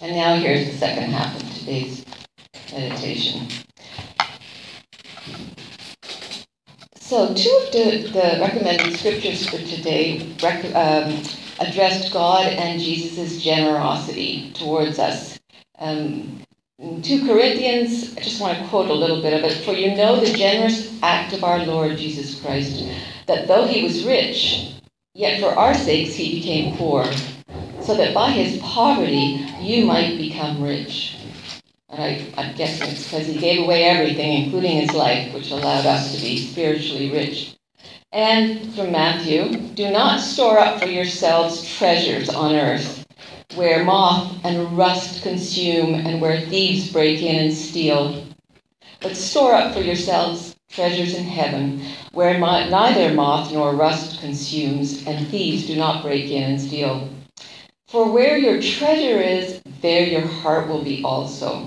And now here's the second half of today's meditation. So two of the recommended scriptures for today addressed God and Jesus' generosity towards us. In 2 Corinthians, I just want to quote a little bit of it. For you know the generous act of our Lord Jesus Christ, that though he was rich, yet for our sakes he became poor, so that by his poverty you might become rich. And I'm guessing it's because he gave away everything, including his life, which allowed us to be spiritually rich. And from Matthew, do not store up for yourselves treasures on earth, where moth and rust consume and where thieves break in and steal. But store up for yourselves treasures in heaven, where neither moth nor rust consumes and thieves do not break in and steal. For where your treasure is, there your heart will be also.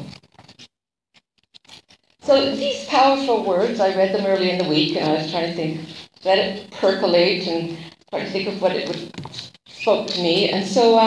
So these powerful words, I read them earlier in the week, and I was trying to let it percolate and try to think of what it spoke to me. And so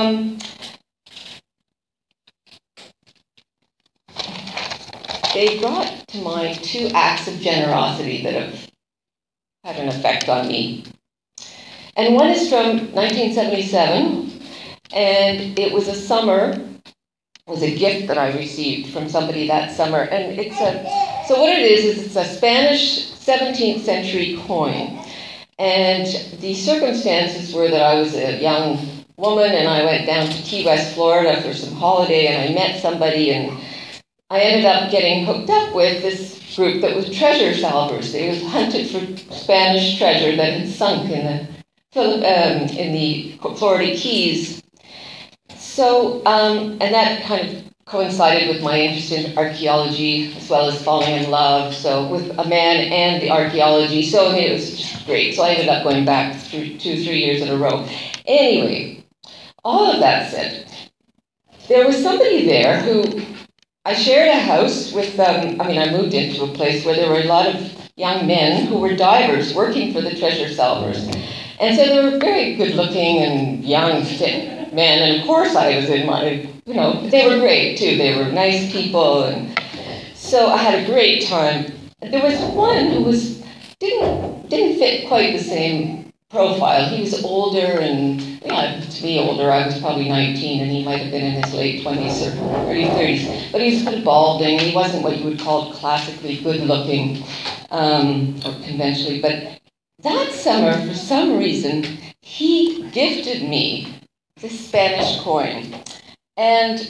they brought to mind two acts of generosity that have had an effect on me. And one is from 1977, and it was a gift that I received from somebody that summer. And so what it is it's a Spanish 17th century coin. And the circumstances were that I was a young woman and I went down to Key West, Florida for some holiday, and I met somebody, and I ended up getting hooked up with this group that was treasure salvers. They hunted for Spanish treasure that had sunk in the Florida Keys. So, and that kind of coincided with my interest in archaeology as well as falling in love. So with a man and the archaeology, so it was just great. So I ended up going back 2-3 years in a row. Anyway, all of that said, there was somebody there who I shared a house with. I moved into a place where there were a lot of young men who were divers working for the treasure salvers, and so they were very good-looking and young, fit men. And of course, I was in my, they were great too. They were nice people, and so I had a great time. There was one who didn't fit quite the same profile. He was older, and to be older, I was probably 19, and he might have been in his late 20s or early 30s. But he was a bit balding. He wasn't what you would call classically good-looking or conventionally. But that summer, for some reason, he gifted me this Spanish coin, and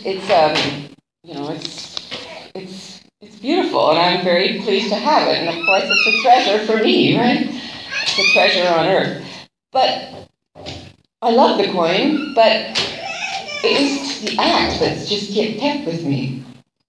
it's beautiful, and I'm very pleased to have it. And of course, it's a treasure for me, right? It's a treasure on earth. But I love the coin, but it was the act that's just kept with me.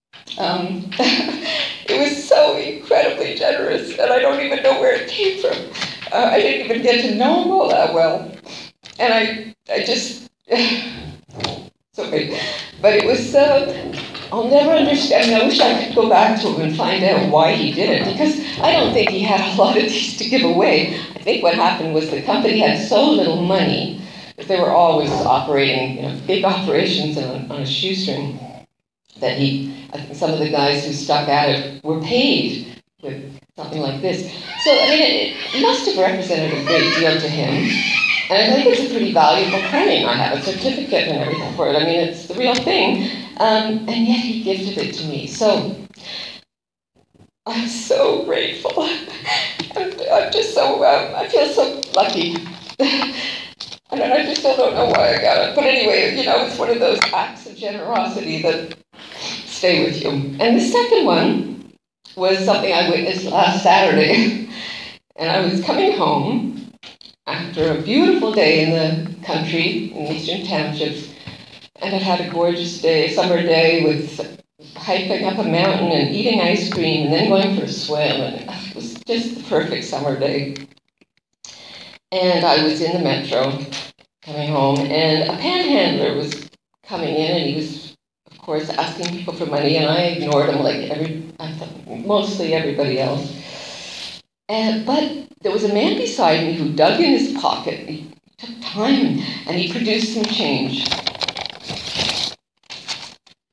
It was so incredibly generous, and I don't even know where it came from. I didn't even get to know him all that well, and I just. Sorry, but it was, I'll never understand. I wish I could go back to him and find out why he did it, because I don't think he had a lot of these to give away. I think what happened was the company had so little money that they were always operating, big operations on a shoestring, that I think some of the guys who stuck at it were paid with something like this. So, it must have represented a great deal to him. And I think it's a pretty valuable coin. I have a certificate and everything for it. It's the real thing. And yet he gifted it to me. So I'm so grateful. I'm just so, I feel so lucky. And I just still don't know why I got it. But anyway, it's one of those acts of generosity that stay with you. And the second one was something I witnessed last Saturday. And I was coming home after a beautiful day in the country, in eastern townships, and I'd had a gorgeous day, summer day, with hiking up a mountain and eating ice cream and then going for a swim, and it was just the perfect summer day. And I was in the metro, coming home, and a panhandler was coming in, and he was, of course, asking people for money, and I ignored him like mostly everybody else. But there was a man beside me who dug in his pocket. He took time, and he produced some change.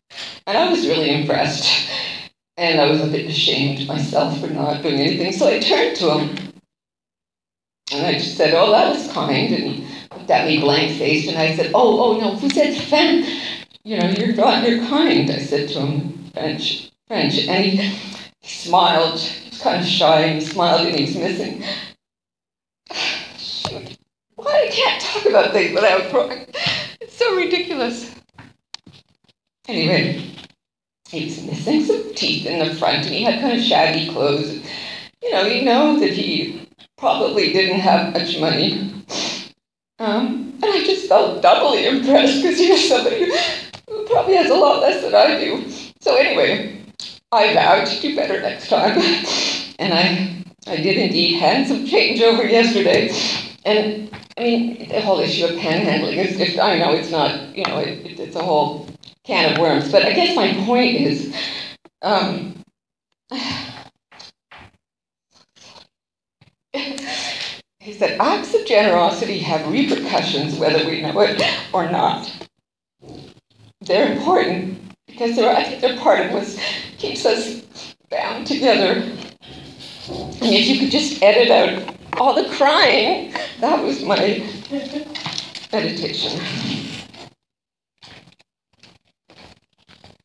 And I was really impressed. And I was a bit ashamed myself for not doing anything. So I turned to him and I just said, "Oh, that was kind." And he looked at me blank-faced and I said, oh, no, vous êtes fin. You're kind, I said to him, French. And he smiled. He was kind of shy and he smiled and he was missing. Shoot. Why I can't talk about things without crying? It's so ridiculous. Anyway, he was missing some teeth in the front and he had kind of shabby clothes. You know that he probably didn't have much money. And I just felt doubly impressed because he was somebody who probably has a lot less than I do. So anyway, I vowed to do better next time. And I did indeed hand some change over yesterday. And I mean, the whole issue of panhandling is just, I know it's not, it's a whole can of worms. But I guess my point is, is that acts of generosity have repercussions whether we know it or not. They're important because I think they're part of what keeps us bound together. And if you could just edit out all the crying, that was my meditation.